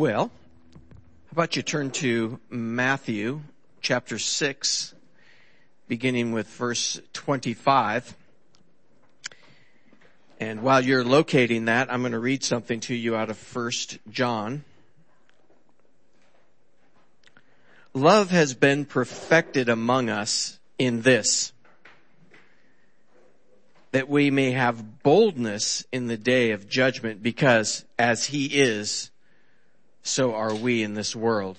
Well, how about you turn to Matthew chapter 6, beginning with verse 25. And while you're locating that, I'm going to read something to you out of 1 John. Love has been perfected among us in this, that we may have boldness in the day of judgment, because as he is, so are we in this world.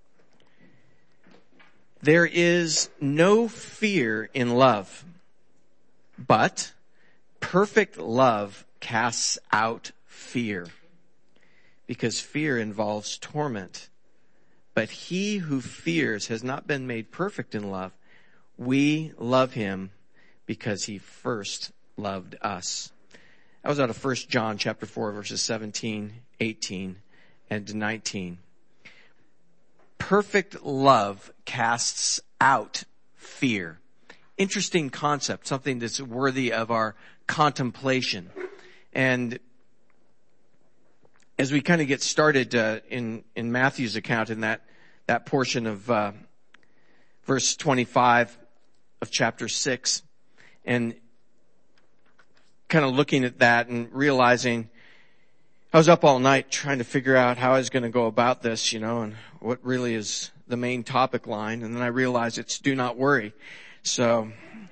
There is no fear in love, but perfect love casts out fear, because fear involves torment. But he who fears has not been made perfect in love. We love him because he first loved us. That was out of 1 John chapter 4, verses 17, 18, and 19. Perfect love casts out fear. Interesting concept, something that's worthy of our contemplation. And as we kind of get started in Matthew's account, in that portion of verse 25 of chapter 6, and kind of looking at that and realizing I was up all night trying to figure out how I was going to go about this, and what really is the main topic line. And then I realized it's do not worry. So,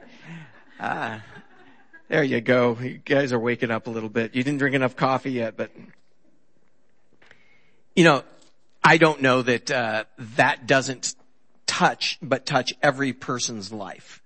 there you go. You guys are waking up a little bit. You didn't drink enough coffee yet, but I don't know that that doesn't touch every person's life.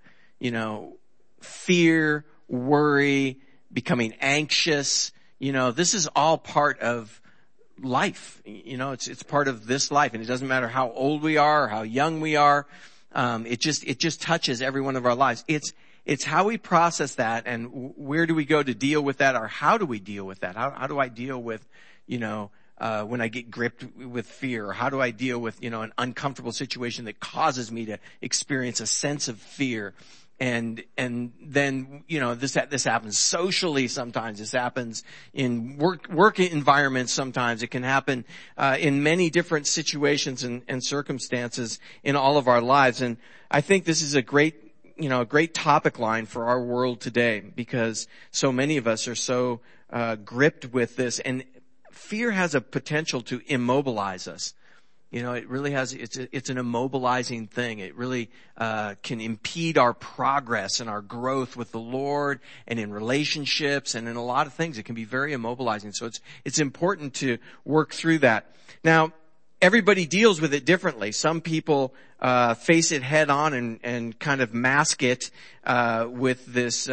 Fear, worry, becoming anxious. This is all part of life. It's part of this life, and it doesn't matter how old we are or how young we are. It just touches every one of our lives. It's how we process that, and where do we go to deal with that, or how do we deal with that? How do I deal with, when I get gripped with fear, or how do I deal with, an uncomfortable situation that causes me to experience a sense of fear? And then, this happens socially sometimes. This happens in work environments sometimes. It can happen, in many different situations and circumstances in all of our lives. And I think this is a great topic line for our world today, because so many of us are so, gripped with this, and fear has a potential to immobilize us. It really has, it's an immobilizing thing. It really, can impede our progress and our growth with the Lord and in relationships and in a lot of things. It can be very immobilizing. So it's important to work through that. Now, everybody deals with it differently. Some people, face it head on and kind of mask it, with this,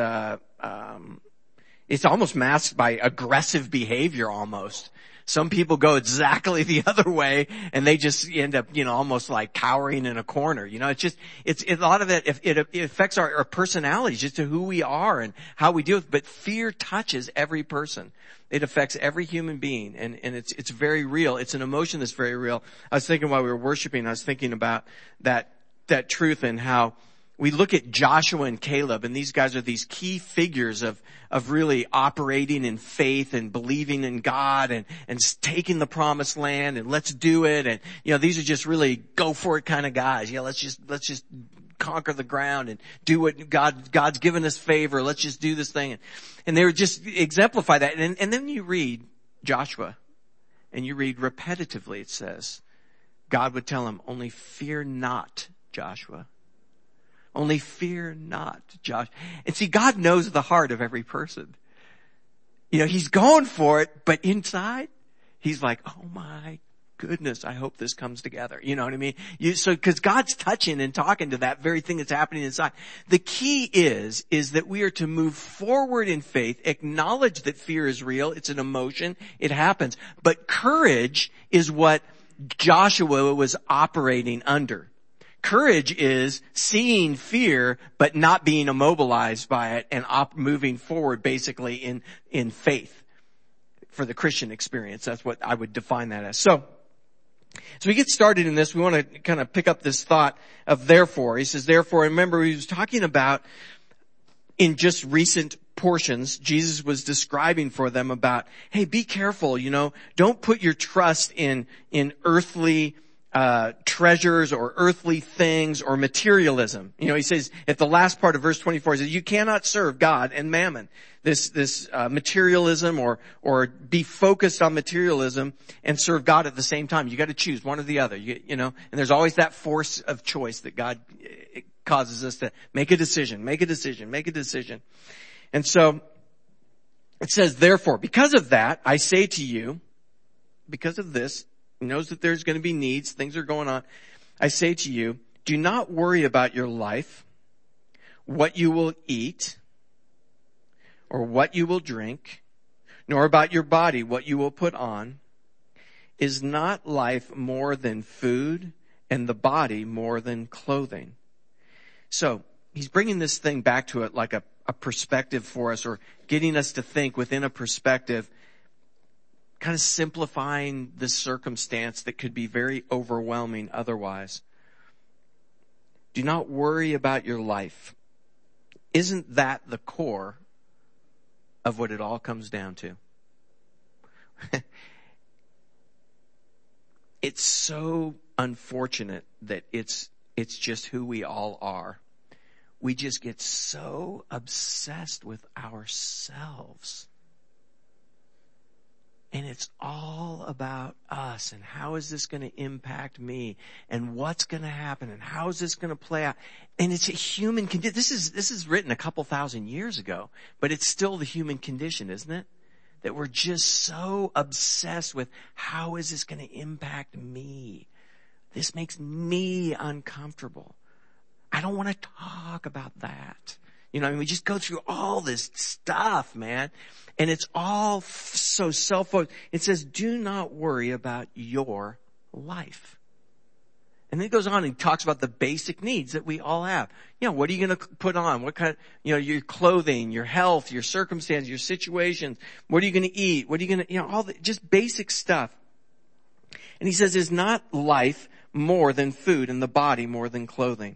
it's almost masked by aggressive behavior almost. Some people go exactly the other way, and they just end up, almost like cowering in a corner. It's a lot of it, it affects our personalities, just to who we are and how we deal with it. But fear touches every person. It affects every human being, and it's very real. It's an emotion that's very real. I was thinking while we were worshiping, I was thinking about that truth, and how we look at Joshua and Caleb, and these guys are these key figures of really operating in faith and believing in God and taking the promised land, and let's do it. And, these are just really go for it kind of guys. Let's just conquer the ground and do what God's given us favor. Let's just do this thing. And they would just exemplify that. And then you read Joshua, and you read repetitively, it says, God would tell him, only fear not, Joshua. Only fear not, Josh. And see, God knows the heart of every person. He's going for it, but inside, he's like, oh my goodness, I hope this comes together. You know what I mean? Cause God's touching and talking to that very thing that's happening inside. The key is that we are to move forward in faith, acknowledge that fear is real. It's an emotion. It happens. But courage is what Joshua was operating under. Courage is seeing fear, but not being immobilized by it, and moving forward basically in faith. For the Christian experience, that's what I would define that as. So we get started in this. We want to kind of pick up this thought of therefore. He says, therefore, remember he was talking about in just recent portions, Jesus was describing for them about, hey, be careful, don't put your trust in earthly treasures or earthly things or materialism. He says at the last part of verse 24, he says, you cannot serve God and mammon. This materialism or be focused on materialism and serve God at the same time. You got to choose one or the other, and there's always that force of choice that God causes us to make a decision. And so it says, therefore, because of that, I say to you, because of this, he knows that there's going to be needs, things are going on. I say to you, do not worry about your life, what you will eat, or what you will drink, nor about your body, what you will put on. Is not life more than food, and the body more than clothing? So, he's bringing this thing back to it like a perspective for us, or getting us to think within a perspective, kind of simplifying the circumstance that could be very overwhelming otherwise. Do not worry about your life. Isn't that the core of what it all comes down to? It's so unfortunate that it's just who we all are. We just get so obsessed with ourselves. And it's all about us and how is this going to impact me and what's going to happen and how is this going to play out. And it's a human condition. This is written a couple thousand years ago, but it's still the human condition, isn't it? That we're just so obsessed with how is this going to impact me? This makes me uncomfortable. I don't want to talk about that. We just go through all this stuff, man. And it's all so self-focused. It says, do not worry about your life. And then it goes on and talks about the basic needs that we all have. What are you going to put on? What kind of, your clothing, your health, your circumstances, your situations. What are you going to eat? What are you going to, all the, just basic stuff. And he says, is not life more than food and the body more than clothing?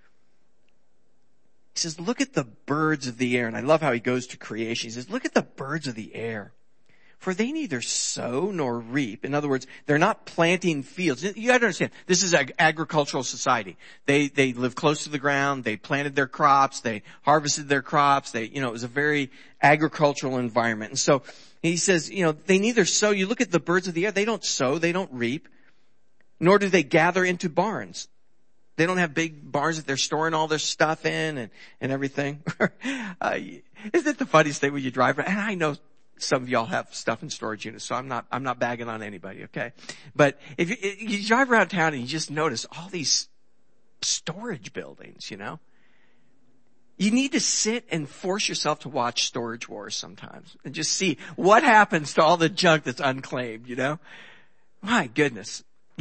He says, look at the birds of the air. And I love how he goes to creation. He says, look at the birds of the air. For they neither sow nor reap. In other words, they're not planting fields. You got to understand, this is an agricultural society. They live close to the ground. They planted their crops. They harvested their crops. It was a very agricultural environment. And so he says, they neither sow. You look at the birds of the air. They don't sow. They don't reap. Nor do they gather into barns. They don't have big barns that they're storing all their stuff in and everything. Isn't it the funniest thing when you drive around? And I know some of y'all have stuff in storage units, so I'm not bagging on anybody, okay? But if you drive around town and you just notice all these storage buildings, you need to sit and force yourself to watch Storage Wars sometimes and just see what happens to all the junk that's unclaimed, My goodness.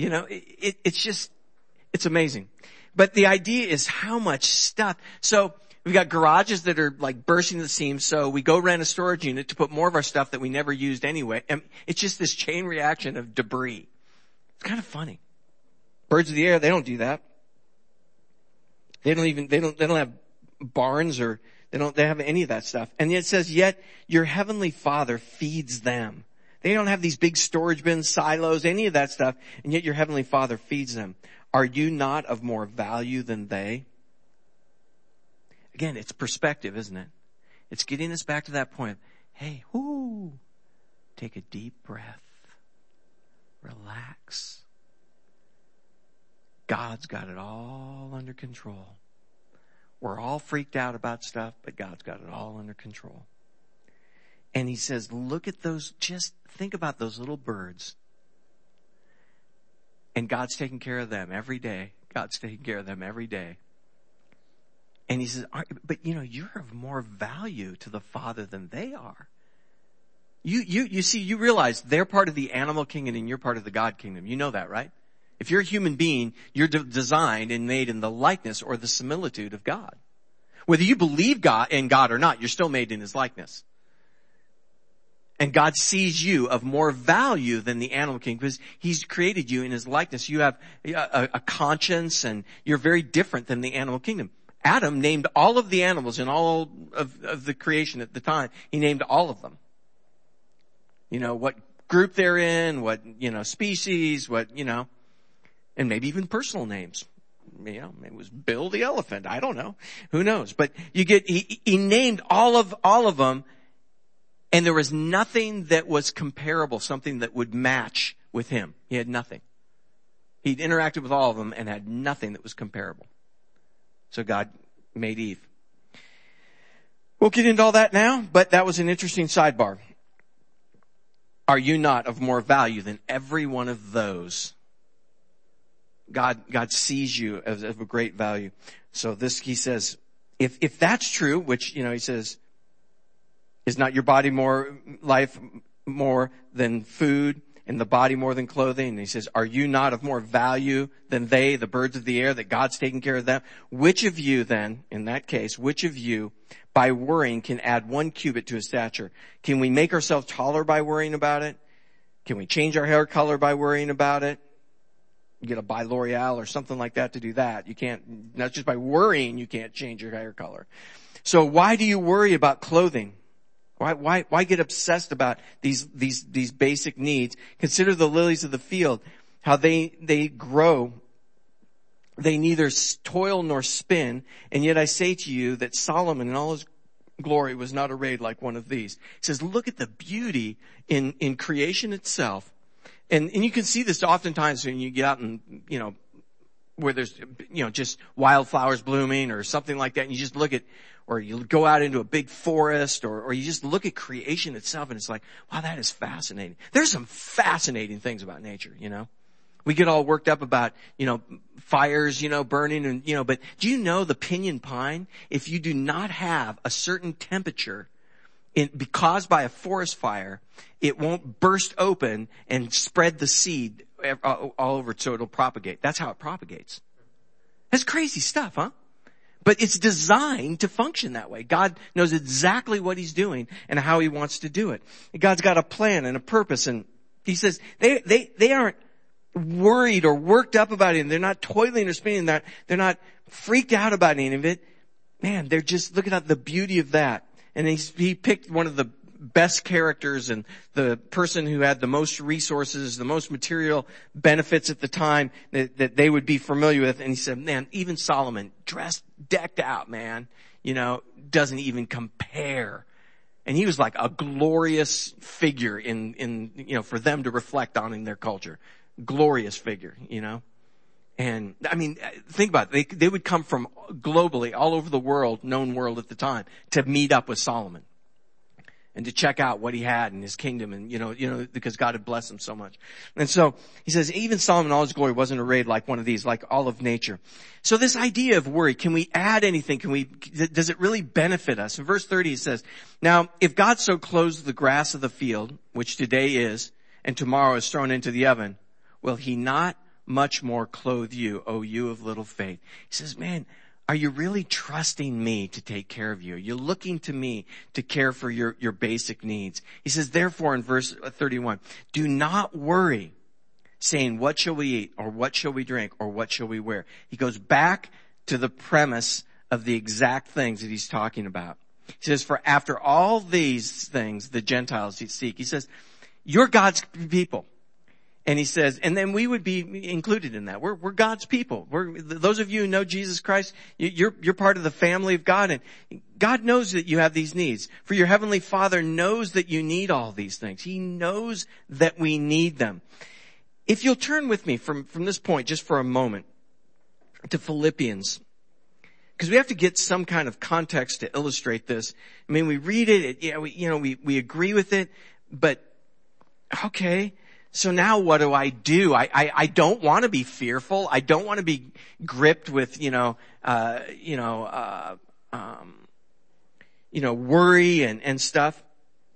It's amazing. But the idea is how much stuff. So we've got garages that are like bursting at the seams. So we go rent a storage unit to put more of our stuff that we never used anyway. And it's just this chain reaction of debris. It's kind of funny. Birds of the air, they don't do that. They don't have barns or they have any of that stuff. And yet it says, yet your heavenly Father feeds them. They don't have these big storage bins, silos, any of that stuff. And yet your heavenly Father feeds them. Are you not of more value than they? Again, it's perspective, isn't it? It's getting us back to that point. Hey, take a deep breath. Relax. God's got it all under control. We're all freaked out about stuff, but God's got it all under control. And he says, look at those, just think about those little birds. And God's taking care of them every day. God's taking care of them every day. And he says, but you're of more value to the Father than they are. You see, you realize they're part of the animal kingdom and you're part of the God kingdom. You know that, right? If you're a human being, you're designed and made in the likeness or the similitude of God. Whether you believe in God or not, you're still made in his likeness. And God sees you of more value than the animal kingdom because he's created you in his likeness. You have a conscience and you're very different than the animal kingdom. Adam named all of the animals in all of the creation at the time. He named all of them. You know, what group they're in, what, you know, species, what, you know, and maybe even personal names. You know, it was Bill the elephant. I don't know. Who knows? But he named all of them, and there was nothing that was comparable, something that would match with him. He had nothing. He'd interacted with all of them and had nothing that was comparable. So God made Eve. We'll get into all that now, but that was an interesting sidebar. Are you not of more value than every one of those? God sees you as of a great value. So this, he says, if that's true, which, you know, he says, is not your body life more than food, and the body more than clothing? And he says, are you not of more value than they, the birds of the air, that God's taking care of them? Which of you then, in that case, which of you by worrying can add 1 cubit to his stature? Can we make ourselves taller by worrying about it? Can we change our hair color by worrying about it? You get a by L'Oreal or something like that to do that. You can't, not just by worrying, you can't change your hair color. So why do you worry about clothing? Why get obsessed about these basic needs? Consider the lilies of the field, how they grow. They neither toil nor spin. And yet I say to you that Solomon in all his glory was not arrayed like one of these. He says, look at the beauty in creation itself. And you can see this oftentimes when you get out and, you know, where there's, you know, just wildflowers blooming or something like that. And you just look at, or you go out into a big forest, or you just look at creation itself, and it's like, wow, that is fascinating. There's some fascinating things about nature, you know. We get all worked up about, you know, fires, you know, burning and, you know, but do you know the pinyon pine, if you do not have a certain temperature caused by a forest fire, it won't burst open and spread the seed all over it so it'll propagate. That's how it propagates. That's crazy stuff, huh? But it's designed to function that way. God knows exactly what he's doing and how he wants to do it. And God's got a plan and a purpose, and he says they aren't worried or worked up about it. They're not toiling or spinning. They're not freaked out about any of it. Man, they're just looking at the beauty of that. And he picked one of the best characters and the person who had the most resources, the most material benefits at the time that they would be familiar with. And he said, man, even Solomon, decked out, man, you know, doesn't even compare. And he was like a glorious figure in, you know, for them to reflect on in their culture. Glorious figure, you know. And I mean, think about it. They would come from globally, all over the world, known world at the time, to meet up with Solomon and to check out what he had in his kingdom, and you know, because God had blessed him so much. And so he says, even Solomon in all his glory wasn't arrayed like one of these, like all of nature. So this idea of worry, can we add anything? Does it really benefit us? In verse 30 he says, now if God so clothes the grass of the field, which today is, and tomorrow is thrown into the oven, will he not much more clothe you, O you of little faith? He says, man, are you really trusting me to take care of you? Are you looking to me to care for your basic needs? He says, therefore, in verse 31, do not worry, saying, what shall we eat, or what shall we drink, or what shall we wear? He goes back to the premise of the exact things that he's talking about. He says, for after all these things the Gentiles seek, he says, you're God's people. And he says, and then we would be included in that. We're God's people. Those of you who know Jesus Christ, you're part of the family of God, and God knows that you have these needs. For your heavenly Father knows that you need all these things. He knows that we need them. If you'll turn with me from this point just for a moment to Philippians, because we have to get some kind of context to illustrate this. I mean, we read it, we agree with it, but okay. So now what do? I don't want to be fearful. I don't want to be gripped with, worry and stuff.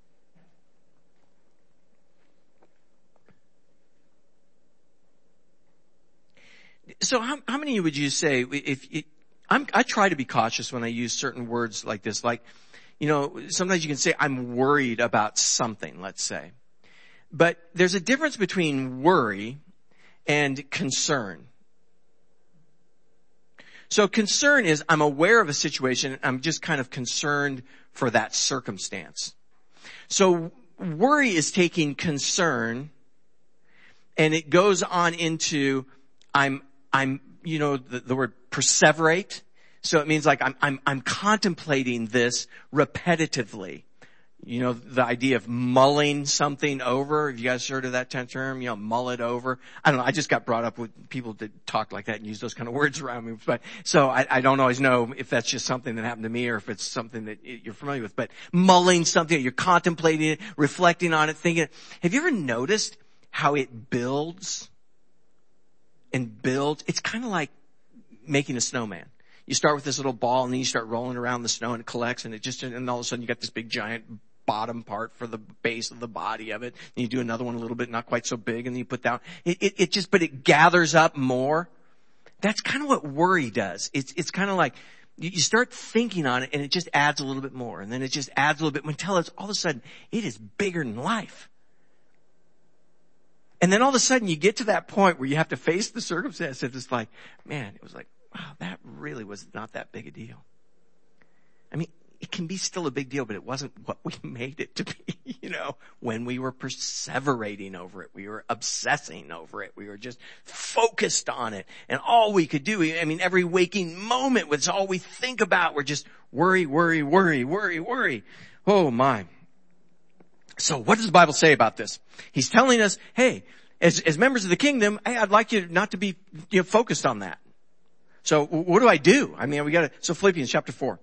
So how many would you say I try to be cautious when I use certain words like this, like, sometimes you can say I'm worried about something, let's say. But there's a difference between worry and concern. So concern is I'm aware of a situation. I'm just kind of concerned for that circumstance. So worry is taking concern and it goes on into I'm the word perseverate. So it means like I'm contemplating this repetitively. You know, the idea of mulling something over. Have you guys heard of that term? You know, mull it over. I don't know. I just got brought up with people that talk like that and use those kind of words around me. But so I don't always know if that's just something that happened to me or if it's something that you're familiar with. But mulling something, you're contemplating it, reflecting on it, thinking it. Have you ever noticed how it builds and builds? It's kind of like making a snowman. You start with this little ball and then you start rolling around the snow and it collects and and all of a sudden you got this big giant bottom part for the base of the body of it. And you do another one a little bit, not quite so big, and then you put down. But it gathers up more. That's kind of what worry does. It's kind of like you start thinking on it and it just adds a little bit more. And then it just adds a little bit until it's all of a sudden it is bigger than life. And then all of a sudden you get to that point where you have to face the circumstance and it's like, man, it was like, wow, that really was not that big a deal. I mean, it can be still a big deal, but it wasn't what we made it to be, when we were perseverating over it. We were obsessing over it. We were just focused on it. And all we could do, every waking moment was all we think about. We're just worry, worry, worry, worry, worry. Oh my. So what does the Bible say about this? He's telling us, hey, as members of the kingdom, hey, I'd like you not to be focused on that. So what do I do? So Philippians chapter 4.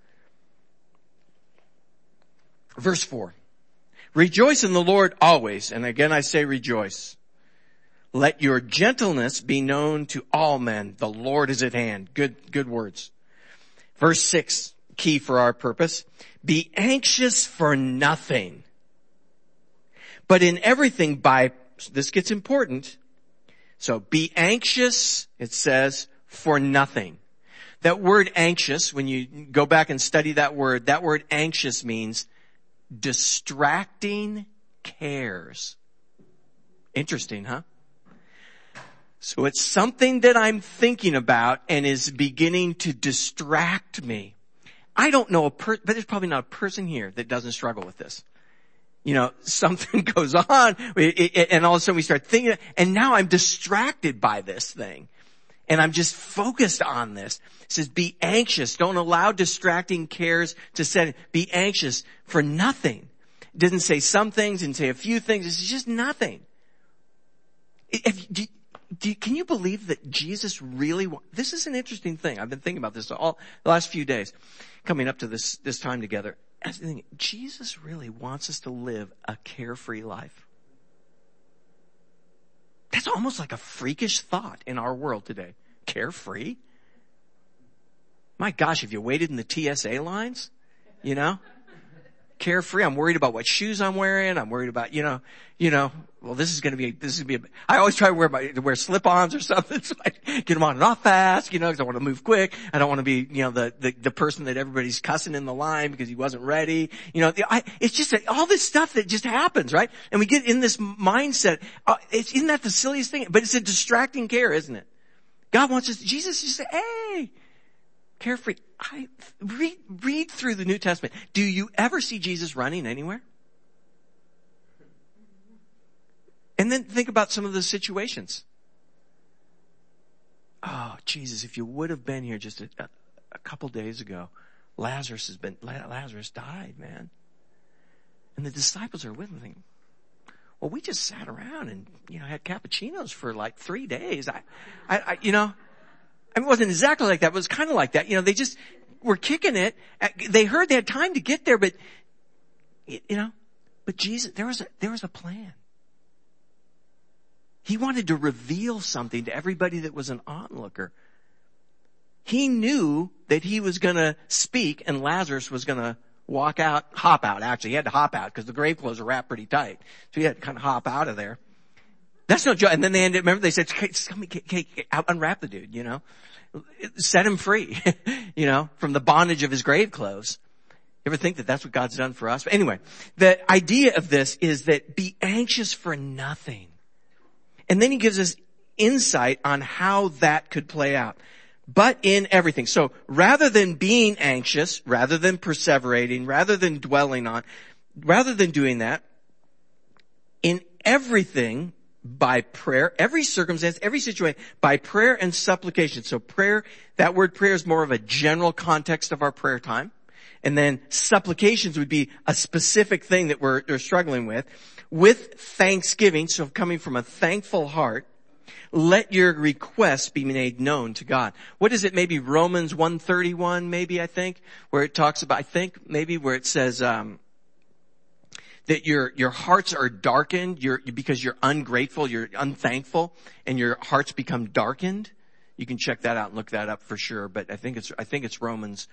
Verse 4. Rejoice in the Lord always. And again I say rejoice. Let your gentleness be known to all men. The Lord is at hand. Good words. Verse 6, key for our purpose. Be anxious for nothing. But in everything this gets important. So be anxious, it says, for nothing. That word anxious, when you go back and study that word anxious means distracting cares. Interesting, huh? So it's something that I'm thinking about and is beginning to distract me. I don't know but there's probably not a person here that doesn't struggle with this. Something goes on and all of a sudden we start thinking, and now I'm distracted by this thing. And I'm just focused on this. It says, be anxious. Don't allow distracting cares to set. Be anxious for nothing. It doesn't say some things and say a few things. It's just nothing. Can you believe that Jesus really this is an interesting thing. I've been thinking about this all the last few days coming up to this time together. I was thinking, Jesus really wants us to live a carefree life. That's almost like a freakish thought in our world today. Carefree? My gosh, if you waited in the TSA lines, carefree. I'm worried about what shoes I'm wearing. I'm worried about, well, this is going to be, I always try to wear slip-ons or something so I get them on and off fast, because I want to move quick. I don't want to be, the person that everybody's cussing in the line because he wasn't ready. It's just all this stuff that just happens, right? And we get in this mindset. Isn't that the silliest thing? But it's a distracting care, isn't it? God wants us, Jesus just say, hey, carefree. Read through the New Testament. Do you ever see Jesus running anywhere? And then think about some of the situations. Oh, Jesus, if you would have been here just a couple days ago, Lazarus died, man. And the disciples are with him thinking, well, we just sat around and, had cappuccinos for like 3 days. It wasn't exactly like that, but it was kind of like that. They just were kicking it. They heard they had time to get there, but Jesus, there was a plan. He wanted to reveal something to everybody that was an onlooker. He knew that he was going to speak and Lazarus was going to hop out. Actually, he had to hop out because the grave clothes are wrapped pretty tight. So he had to kind of hop out of there. That's no joke. And then they said, unwrap the dude, set him free, from the bondage of his grave clothes. You ever think that that's what God's done for us? But anyway, the idea of this is that be anxious for nothing. And then he gives us insight on how that could play out. But in everything. So rather than being anxious, rather than perseverating, rather than dwelling on, rather than doing that, in everything, by prayer, every circumstance, every situation, by prayer and supplication. So prayer, that word prayer is more of a general context of our prayer time. And then supplications would be a specific thing that we're struggling with thanksgiving. So coming from a thankful heart, let your requests be made known to God. What is it? Maybe Romans 1:31, maybe, I think, where it talks about, I think, maybe where it says, that your hearts are darkened, because you're ungrateful, you're unthankful, and your hearts become darkened. You can check that out and look that up for sure, but I think it's Romans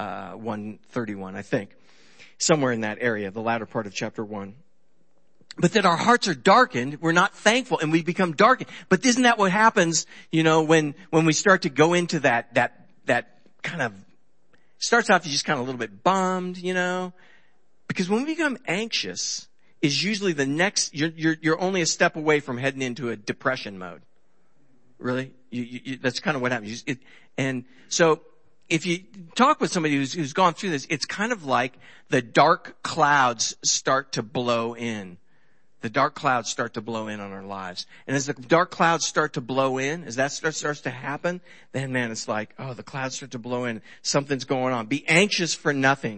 1:31, I think. Somewhere in that area, the latter part of chapter 1. But that our hearts are darkened, we're not thankful, and we become darkened. But isn't that what happens, when we start to go into that kind of, starts off just kind of a little bit bummed, Because when we become anxious is usually the next, you're only a step away from heading into a depression mode. Really? That's kind of what happens. And so if you talk with somebody who's gone through this, it's kind of like the dark clouds start to blow in. The dark clouds start to blow in on our lives. And as the dark clouds start to blow in, as that starts to happen, then man, it's like, the clouds start to blow in. Something's going on. Be anxious for nothing.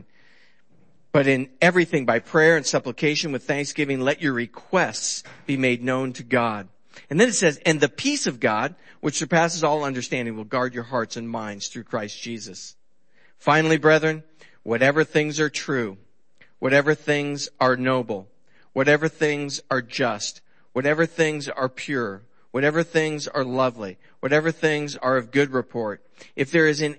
But in everything, by prayer and supplication with thanksgiving, let your requests be made known to God. And then it says, and the peace of God, which surpasses all understanding, will guard your hearts and minds through Christ Jesus. Finally, brethren, whatever things are true, whatever things are noble, whatever things are just, whatever things are pure, whatever things are lovely, whatever things are of good report, if there is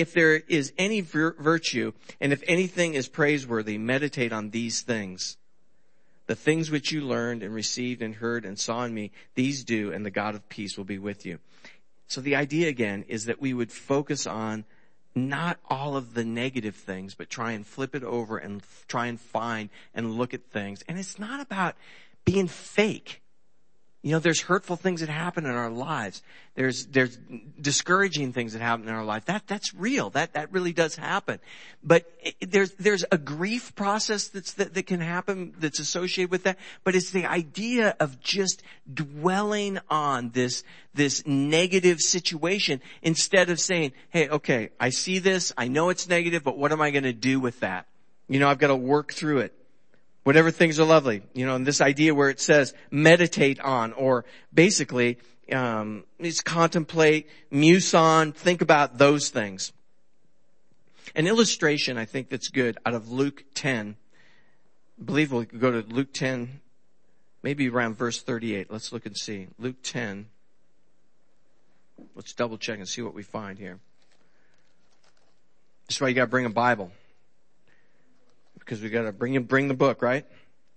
any virtue, and if anything is praiseworthy, meditate on these things. The things which you learned and received and heard and saw in me, these do, and the God of peace will be with you. So the idea again is that we would focus on not all of the negative things, but try and flip it over and try and find and look at things. And it's not about being fake. There's hurtful things that happen in our lives. There's discouraging things that happen in our life. That's real. That really does happen. But there's a grief process that can happen that's associated with that. But it's the idea of just dwelling on this negative situation instead of saying, hey, okay, I see this. I know it's negative, but what am I going to do with that? I've got to work through it. Whatever things are lovely, and this idea where it says meditate on, or basically, is contemplate, muse on, think about those things. An illustration I think that's good out of Luke 10. I believe we'll go to Luke 10, maybe around verse 38. Let's look and see. Luke 10. Let's double check and see what we find here. That's why you gotta bring a Bible. Because we gotta bring the book, right?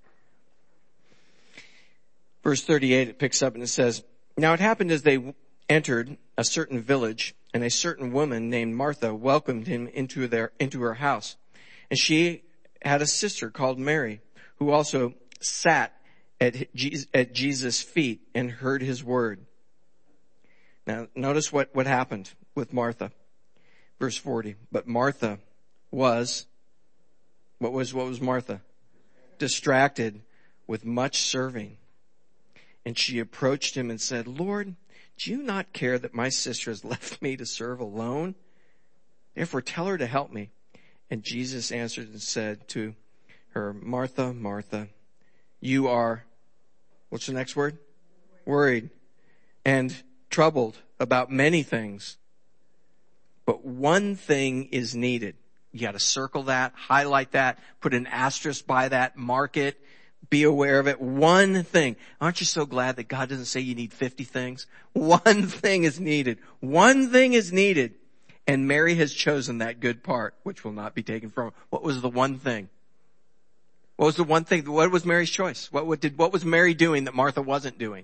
Verse 38, it picks up and it says, now it happened as they entered a certain village, and a certain woman named Martha welcomed him into her house. And she had a sister called Mary, who also sat at Jesus' feet and heard his word. Now notice what happened with Martha. Verse 40, but Martha was, what was Martha? Distracted with much serving. And she approached him and said, Lord, do you not care that my sister has left me to serve alone? Therefore tell her to help me. And Jesus answered and said to her, Martha, Martha, you are, what's the next word? Worried and troubled about many things. But one thing is needed. You got to circle that, highlight that, put an asterisk by that, mark it, be aware of it. One thing. Aren't you so glad that God doesn't say you need 50 things? One thing is needed. One thing is needed. And Mary has chosen that good part, which will not be taken from her. What was the one thing? What was the one thing? What was Mary's choice? What was Mary doing that Martha wasn't doing?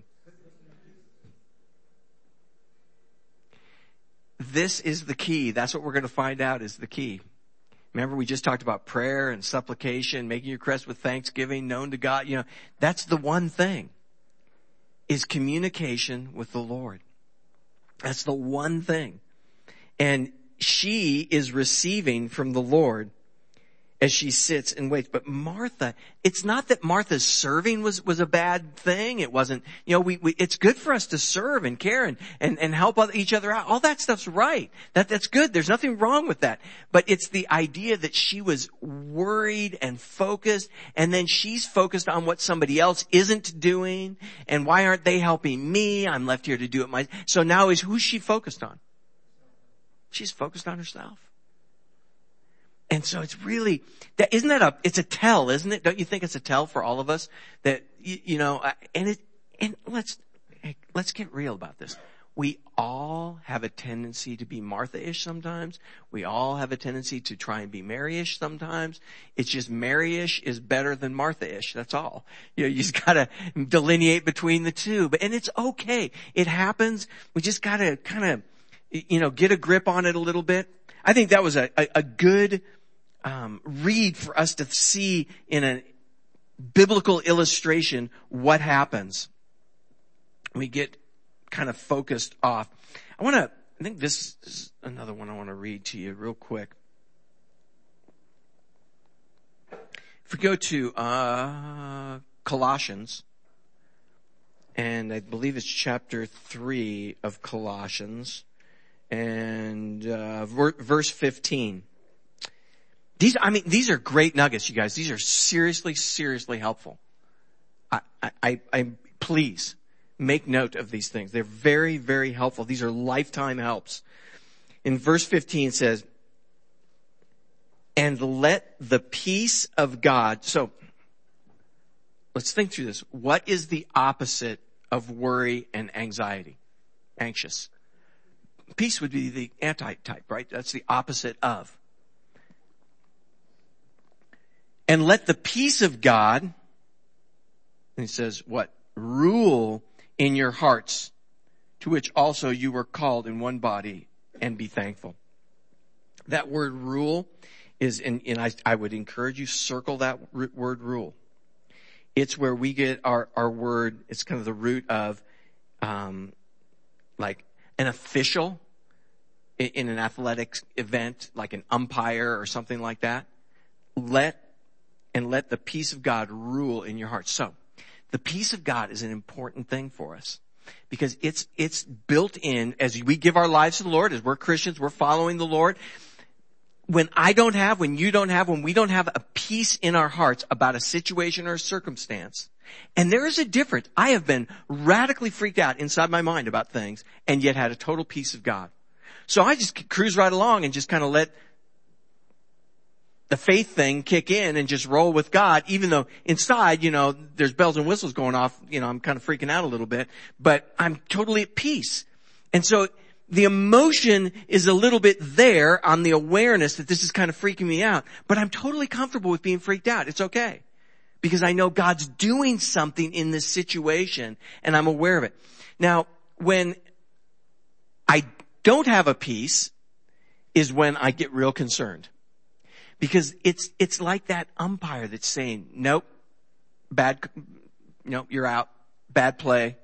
This is the key. That's what we're going to find out is the key. Remember, we just talked about prayer and supplication, making your request with thanksgiving, known to God. That's the one thing, is communication with the Lord. That's the one thing. And she is receiving from the Lord as she sits and waits. But Martha, it's not that Martha's serving was a bad thing. It wasn't, it's good for us to serve and care and help each other out. All that stuff's right. That's good. There's nothing wrong with that. But it's the idea that she was worried and focused, and then she's focused on what somebody else isn't doing, and why aren't they helping me? I'm left here to do it so now who's she focused on? She's focused on herself. And so it's really, it's a tell, isn't it? Don't you think it's a tell for all of us that, and let's get real about this. We all have a tendency to be Martha-ish sometimes. We all have a tendency to try and be Mary-ish sometimes. It's just Mary-ish is better than Martha-ish. That's all. You just gotta delineate between the two. And it's okay. It happens. We just gotta kind of, get a grip on it a little bit. I think that was a good read for us to see in a biblical illustration what happens. We get kind of focused off. I think this is another one I want to read to you real quick. If we go to Colossians, and I believe it's chapter 3 of Colossians, and verse 15. These are great nuggets, you guys. These are seriously helpful. I please make note of these things. They're very, very helpful. These are lifetime helps. In verse 15 it says, and let the peace of God. So let's think through this. What is the opposite of worry and anxiety? Anxious. Peace would be the anti-type, right? That's the opposite of. And let the peace of God, and he says, what? Rule in your hearts, to which also you were called in one body, and be thankful. That word rule is, and I would encourage you, circle that word rule. It's where we get our word, it's kind of the root of, like an official in an athletics event, like an umpire or something like that. Let the peace of God rule in your heart. So, the peace of God is an important thing for us because it's built in as we give our lives to the Lord, as we're Christians, we're following the Lord. When you don't have, when we don't have a peace in our hearts about a situation or a circumstance, and there is a difference. I have been radically freaked out inside my mind about things and yet had a total peace of God. So I just cruise right along and just kind of let the faith thing kick in and just roll with God, even though inside, there's bells and whistles going off. I'm kind of freaking out a little bit, but I'm totally at peace. And so the emotion is a little bit there on the awareness that this is kind of freaking me out, but I'm totally comfortable with being freaked out. It's okay. Because I know God's doing something in this situation and I'm aware of it. Now, when I don't have a peace is when I get real concerned. Because it's like that umpire that's saying, nope, you're out, bad play,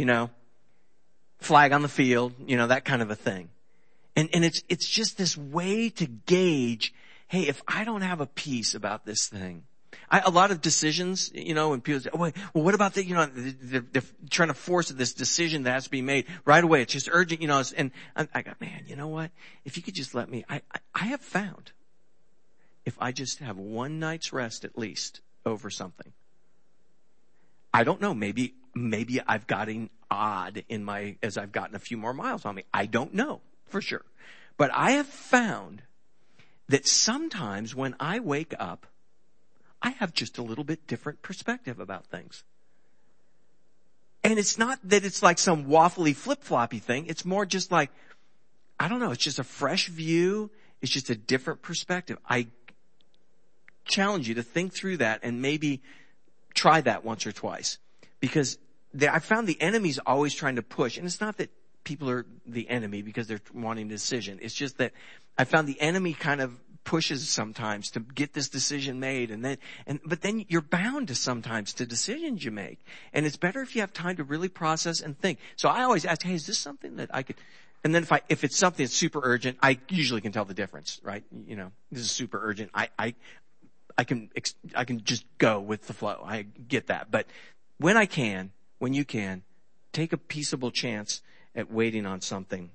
flag on the field, that kind of a thing. And it's just this way to gauge, hey, if I don't have a peace about this thing, a lot of decisions, when people say, oh, wait, well, what about they're trying to force this decision that has to be made right away. It's just urgent, and I got, man, you know what? If you could just let me, I have found if I just have one night's rest at least over something, I don't know, maybe I've gotten odd as I've gotten a few more miles on me. I don't know for sure. But I have found that sometimes when I wake up, I have just a little bit different perspective about things. And it's not that it's like some waffly flip-floppy thing. It's more just like, I don't know, it's just a fresh view. It's just a different perspective. I challenge you to think through that and maybe try that once or twice. Because I found the enemy's always trying to push. And it's not that people are the enemy because they're wanting a decision. It's just that I found the enemy kind of pushes sometimes to get this decision made, but then you're bound to sometimes to decisions you make. And it's better if you have time to really process and think. So I always ask, hey, is this something that I could, and then if it's something that's super urgent, I usually can tell the difference, right? This is super urgent. I can just go with the flow. I get that. But when you can, take a peaceable chance at waiting on something.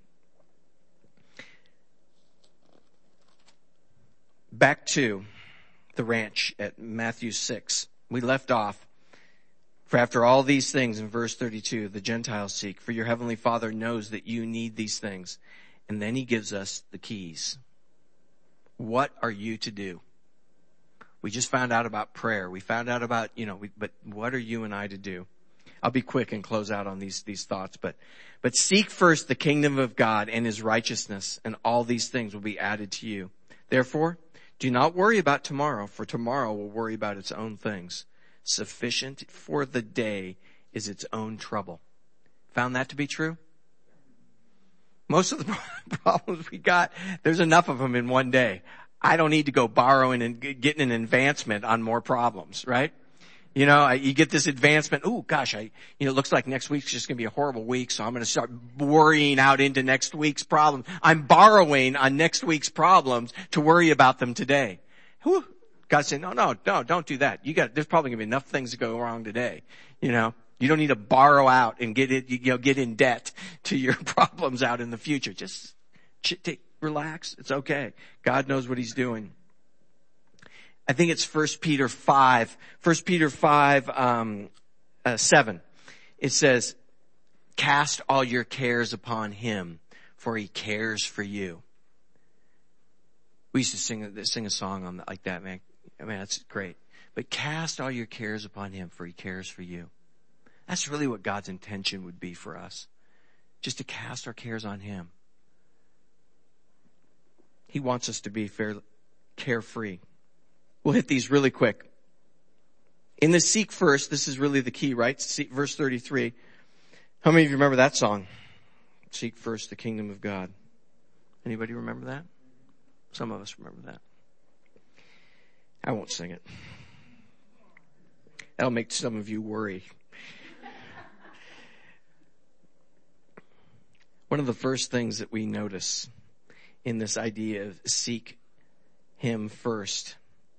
Back to the ranch at Matthew 6. We left off. For after all these things, in verse 32, the Gentiles seek, for your heavenly Father knows that you need these things. And then he gives us the keys. What are you to do? We just found out about prayer. We found out about, but what are you and I to do? I'll be quick and close out on these thoughts, but seek first the kingdom of God and his righteousness, and all these things will be added to you. Therefore, do not worry about tomorrow, for tomorrow will worry about its own things. Sufficient for the day is its own trouble. Found that to be true? Most of the problems we got, there's enough of them in one day. I don't need to go borrowing and getting an advancement on more problems, right? You get this advancement. Oh gosh, it looks like next week's just going to be a horrible week. So I'm going to start worrying out into next week's problem. I'm borrowing on next week's problems to worry about them today. Whew. God said, no, don't do that. There's probably going to be enough things to go wrong today. You don't need to borrow out and get in debt to your problems out in the future. Just relax. It's okay. God knows what he's doing. I think it's 1 Peter 5, 7. It says, cast all your cares upon him, for he cares for you. We used to sing a song like that, man. I mean, that's great. But cast all your cares upon him, for he cares for you. That's really what God's intention would be for us. Just to cast our cares on him. He wants us to be carefree. We'll hit these really quick. In the seek first, this is really the key, right? Verse 33. How many of you remember that song? Seek first the kingdom of God. Anybody remember that? Some of us remember that. I won't sing it. That'll make some of you worry. One of the first things that we notice in this idea of seek him first.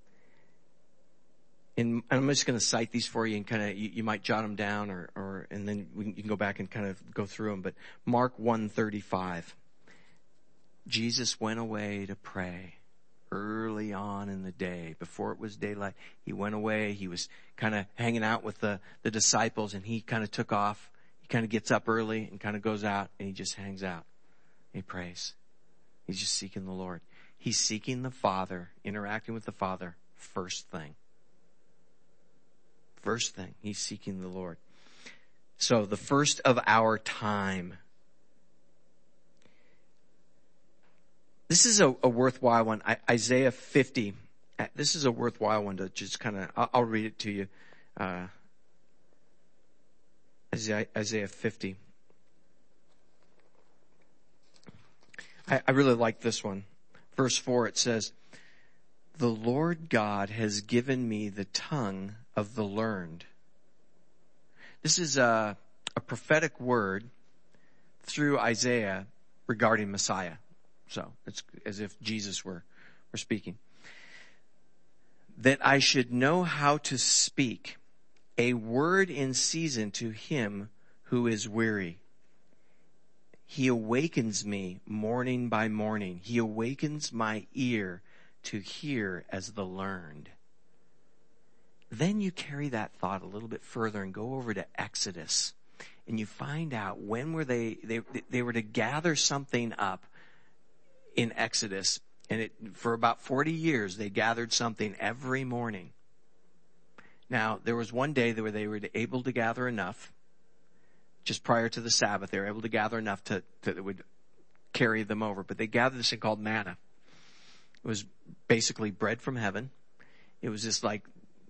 And I'm just going to cite these for you and kind of, you might jot them down and then you can go back and kind of go through them. But Mark 1:35. Jesus went away to pray early on in the day, before it was daylight. He went away. He was kind of hanging out with the disciples, and he kind of took off. He kind of gets up early and kind of goes out, and he just hangs out. He prays. He's just seeking the Lord. He's seeking the Father, interacting with the Father, first thing. First thing, he's seeking the Lord. So the first of our time. This is a worthwhile one. Isaiah 50. This is a worthwhile one to just kind of, I'll read it to you. Isaiah 50. I really like this one. Verse 4, it says, the Lord God has given me the tongue of the learned. This is a prophetic word through Isaiah regarding Messiah. So it's as if Jesus were speaking. That I should know how to speak a word in season to him who is weary. He awakens me morning by morning. He awakens my ear to hear as the learned. Then you carry that thought a little bit further and go over to Exodus, and you find out when were they were to gather something up in Exodus, and for about 40 years they gathered something every morning. Now there was one day where they were able to gather enough, just prior to the Sabbath, they were able to gather enough that it would carry them over. But they gathered this thing called manna. It was basically bread from heaven. It was just like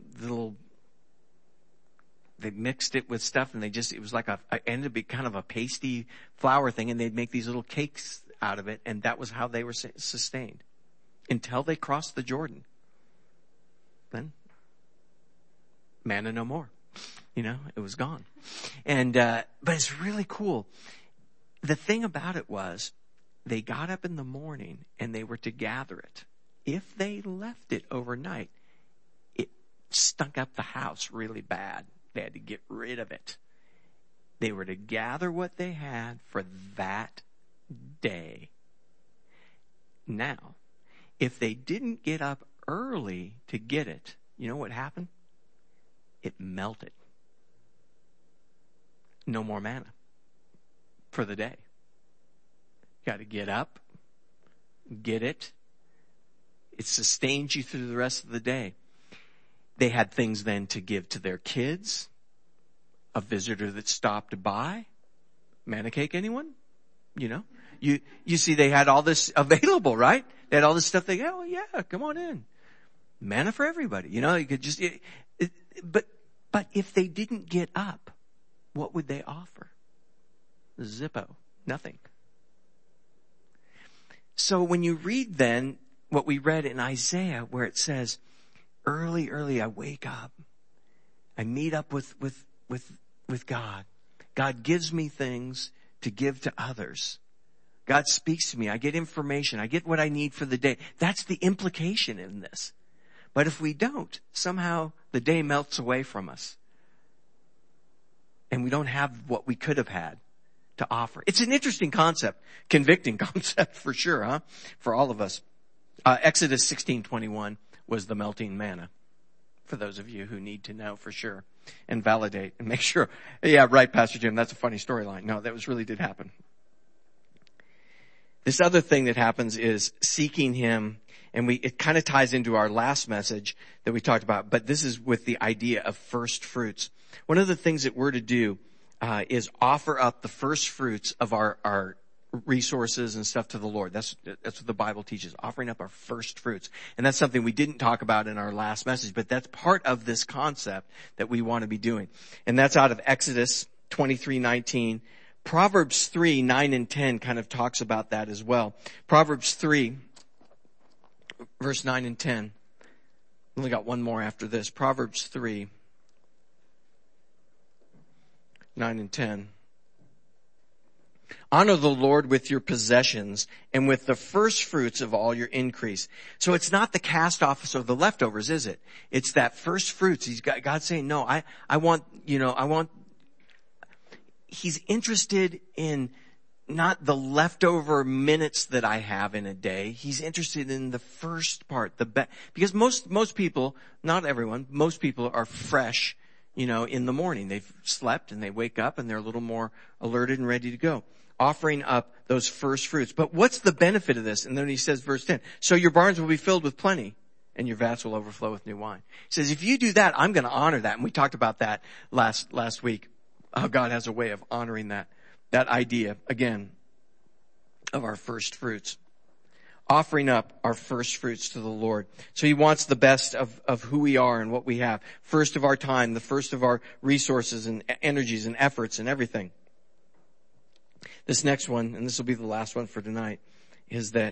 they mixed it with stuff, and it was like it ended up being kind of a pasty flour thing, and they'd make these little cakes out of it, and that was how they were sustained. until they crossed the Jordan. Then manna no more. It was gone. And, but it's really cool. The thing about it was they got up in the morning and they were to gather it. If they left it overnight, it stunk up the house really bad. They had to get rid of it. They were to gather what they had for that day. Now, if they didn't get up early to get it, you know what happened? It melted. No more manna for the day. Got to get up, get it. It sustains you through the rest of the day. They had things then to give to their kids, a visitor that stopped by. Manna cake, anyone? You see they had all this available, right? They had all this stuff. They go, oh yeah, come on in. Manna for everybody. You could just, but if they didn't get up, what would they offer? Zippo. Nothing. So when you read then what we read in Isaiah where it says, early I wake up. I meet up with God. God gives me things to give to others. God speaks to me. I get information. I get what I need for the day. That's the implication in this. But if we don't, somehow the day melts away from us. And we don't have what we could have had to offer. It's an interesting concept, convicting concept for sure, huh? For all of us. Exodus 16:21 was the melting manna. For those of you who need to know for sure and validate and make sure. Yeah, right, Pastor Jim. That's a funny storyline. No, that really did happen. This other thing that happens is seeking him, and it kind of ties into our last message that we talked about, but this is with the idea of first fruits. One of the things that we're to do is offer up the first fruits of our resources and stuff to the Lord. That's what the Bible teaches, offering up our first fruits. And that's something we didn't talk about in our last message, but that's part of this concept that we want to be doing. And that's out of Exodus 23:19. Proverbs 3:9 and 10 kind of talks about that as well. Proverbs 3, verse 9 and 10. Only got one more after this. Proverbs 3, 9 and 10. Honor the Lord with your possessions and with the first fruits of all your increase. So it's not the cast offs or the leftovers, is it? It's that first fruits. God's saying, no, I want, he's interested in not the leftover minutes that I have in a day. He's interested in the first part, because most people, not everyone, most people are fresh, in the morning. They've slept and they wake up and they're a little more alerted and ready to go. Offering up those first fruits. But what's the benefit of this? And then he says, verse 10, so your barns will be filled with plenty and your vats will overflow with new wine. He says, if you do that, I'm going to honor that. And we talked about that last week. How God has a way of honoring that idea, again, of our first fruits. Offering up our first fruits to the Lord. So he wants the best of who we are and what we have. First of our time, the first of our resources and energies and efforts and everything. This next one, and this will be the last one for tonight, is that,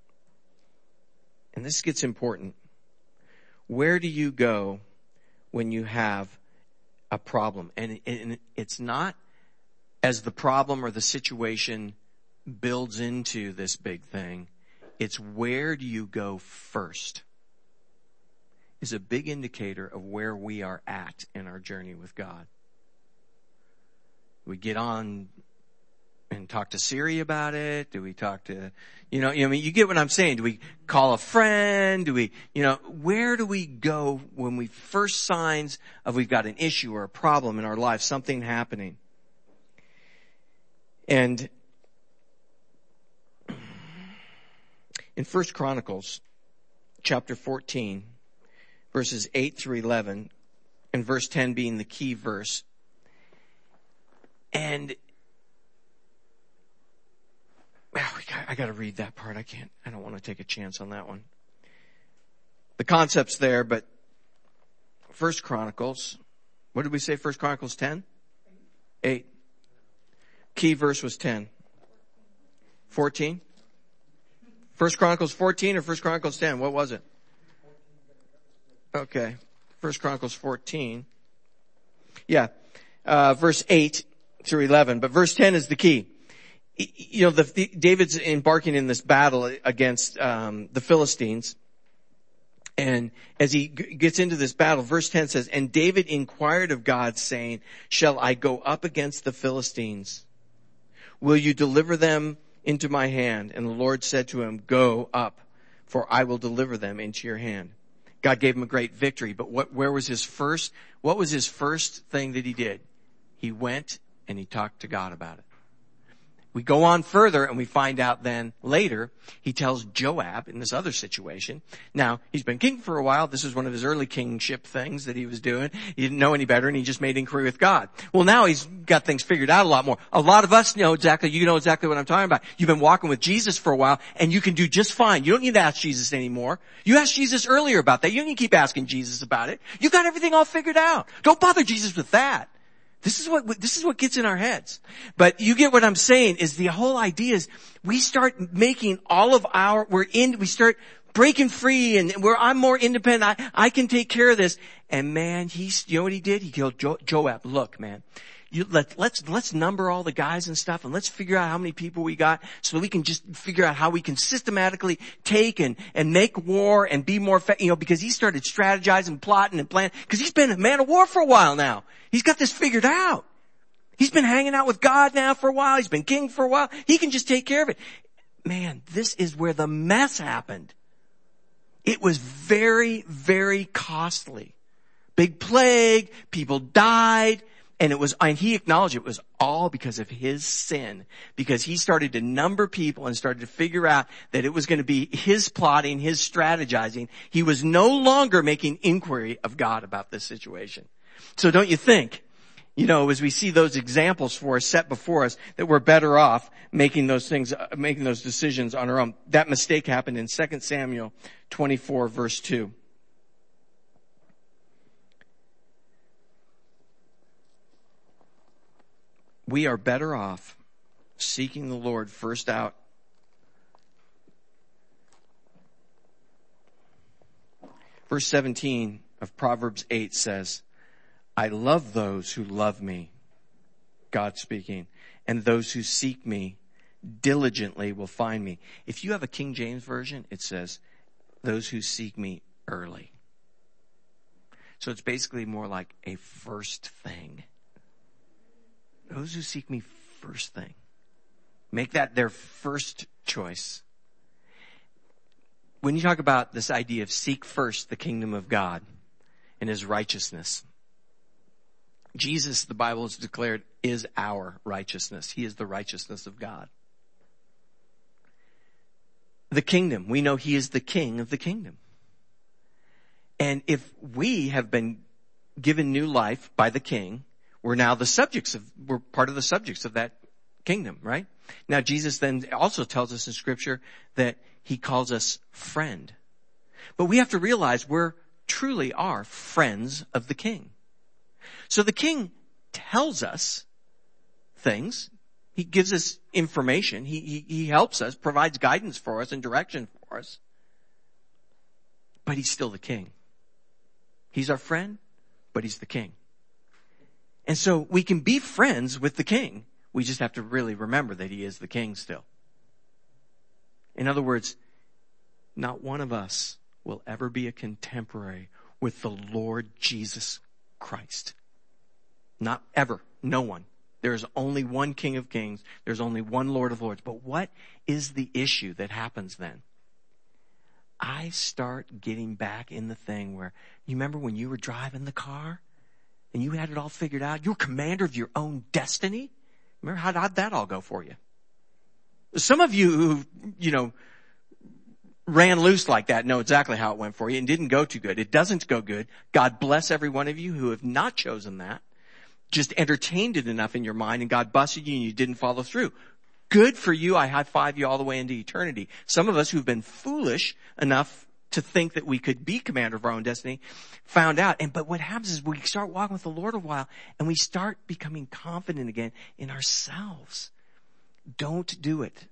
and this gets important, where do you go when you have a problem? And it's not as the problem or the situation builds into this big thing. It's where do you go first is a big indicator of where we are at in our journey with God. We get on and talk to Siri about it? Do we talk to, you get what I'm saying. Do we call a friend? Do we, where do we go when we first signs of we've got an issue or a problem in our life, something happening? And in 1 Chronicles chapter 14, verses 8 through 11, and verse 10 being the key verse. And I got to read that part. I don't want to take a chance on that one. The concept's there, but 1 Chronicles, what did we say? 1 Chronicles 10? 8. Key verse was 10. 14? 1 Chronicles 14 or 1 Chronicles 10? What was it? Okay. 1 Chronicles 14. Yeah. Verse 8 through 11. But verse 10 is the key. You know, David's embarking in this battle against, the Philistines. And as he gets into this battle, verse 10 says, and David inquired of God, saying, shall I go up against the Philistines? Will you deliver them into my hand? And the Lord said to him, go up, for I will deliver them into your hand. God gave him a great victory, but what was his first thing that he did? He went and he talked to God about it. We go on further and we find out then later, he tells Joab in this other situation. Now, he's been king for a while. This is one of his early kingship things that he was doing. He didn't know any better and he just made inquiry with God. Well, now he's got things figured out a lot more. A lot of us know exactly what I'm talking about. You've been walking with Jesus for a while and you can do just fine. You don't need to ask Jesus anymore. You asked Jesus earlier about that. You don't need to keep asking Jesus about it. You got everything all figured out. Don't bother Jesus with that. This is what gets in our heads. But you get what I'm saying is the whole idea is we start making all of we start breaking free and I'm more independent. I can take care of this. And man, you know what he did? He killed Joab. Look, man, let's number all the guys and stuff and let's figure out how many people we got so we can just figure out how we can systematically take and make war and be more, because he started strategizing, plotting and planning because he's been a man of war for a while now. He's got this figured out. He's been hanging out with God now for a while. He's been king for a while. He can just take care of it. Man, this is where the mess happened. It was very, very costly. Big plague. People died. And he acknowledged it was all because of his sin. Because he started to number people and started to figure out that it was going to be his plotting, his strategizing. He was no longer making inquiry of God about this situation. So don't you think, as we see those examples set before us, that we're better off making those decisions on our own. That mistake happened in 2 Samuel 24 verse 2. We are better off seeking the Lord first out. Verse 17 of Proverbs 8 says, I love those who love me, God speaking, and those who seek me diligently will find me. If you have a King James version, it says, those who seek me early. So it's basically more like a first thing. Those who seek me first thing. Make that their first choice. When you talk about this idea of seek first the kingdom of God and his righteousness, Jesus, the Bible has declared, is our righteousness. He is the righteousness of God. The kingdom, we know he is the king of the kingdom. And if we have been given new life by the king, we're part of the subjects of that kingdom, right? Now Jesus then also tells us in scripture that he calls us friend. But we have to realize we're truly are friends of the king. So the king tells us things. He gives us information. He helps us, provides guidance for us and direction for us. But he's still the king. He's our friend, but he's the king. And so we can be friends with the king. We just have to really remember that he is the king still. In other words, not one of us will ever be a contemporary with the Lord Jesus Christ. Not ever. No one. There is only one King of Kings. There's only one Lord of Lords. But what is the issue that happens then? I start getting back in the thing where, you remember when you were driving the car and you had it all figured out? You were commander of your own destiny? Remember how'd that all go for you? Some of you who, ran loose like that know exactly how it went for you and didn't go too good. It doesn't go good. God bless every one of you who have not chosen that. Just entertained it enough in your mind and God busted you and you didn't follow through. Good for you. I high five you all the way into eternity. Some of us who've been foolish enough to think that we could be commander of our own destiny found out. But what happens is we start walking with the Lord a while and we start becoming confident again in ourselves. Don't do it.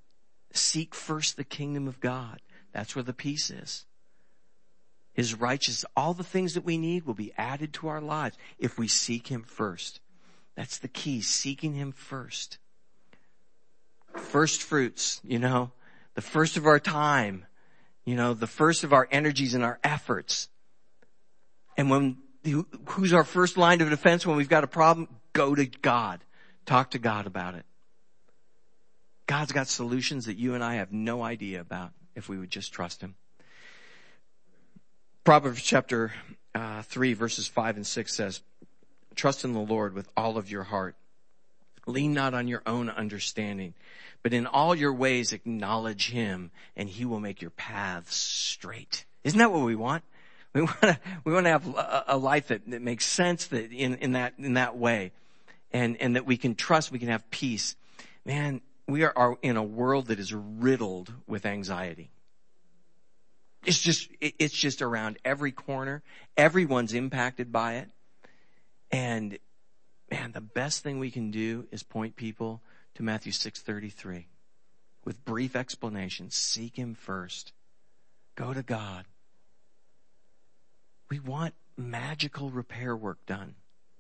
Seek first the kingdom of God. That's where the peace is. His righteousness, all the things that we need will be added to our lives if we seek him first. That's the key, seeking him first. First fruits, the first of our time, the first of our energies and our efforts. And who's our first line of defense when we've got a problem? Go to God. Talk to God about it. God's got solutions that you and I have no idea about if we would just trust him. Proverbs chapter 3 verses 5 and 6 says, trust in the Lord with all of your heart. Lean not on your own understanding, but in all your ways acknowledge him, and he will make your paths straight. Isn't that what we want? We want to have a life that makes sense that in that way, and that we can trust, we can have peace. Man, we are in a world that is riddled with anxiety. It's just around every corner. Everyone's impacted by it. And man, the best thing we can do is point people to Matthew 6:33 with brief explanations. Seek him first. Go to God. We want magical repair work done.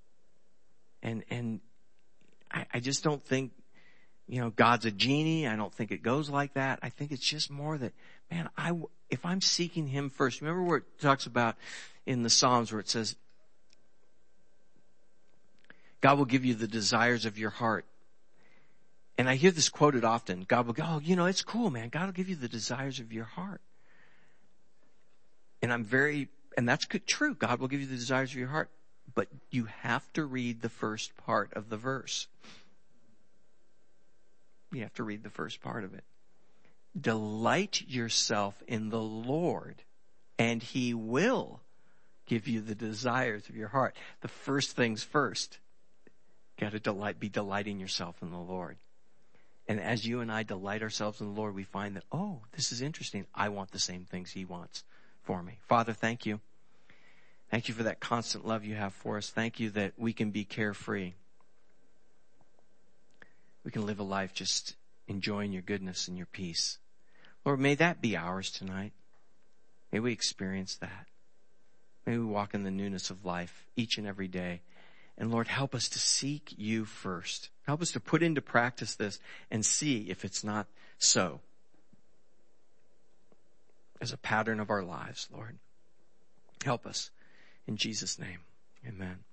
And I just don't think, God's a genie. I don't think it goes like that. I think it's just more that, man, if I'm seeking him first, remember where it talks about in the Psalms where it says, God will give you the desires of your heart. And I hear this quoted often. God will go, it's cool, man. God will give you the desires of your heart. And that's true. God will give you the desires of your heart. But you have to read the first part of the verse. You have to read the first part of it. Delight yourself in the Lord, and he will give you the desires of your heart. The first things first. Got to be delighting yourself in the Lord. And as you and I delight ourselves in the Lord, we find that, this is interesting. I want the same things he wants for me. Father, thank you. Thank you for that constant love you have for us. Thank you that we can be carefree. We can live a life just enjoying your goodness and your peace. Lord, may that be ours tonight. May we experience that. May we walk in the newness of life each and every day. And Lord, help us to seek you first. Help us to put into practice this and see if it's not so. As a pattern of our lives, Lord. Help us. In Jesus' name, amen.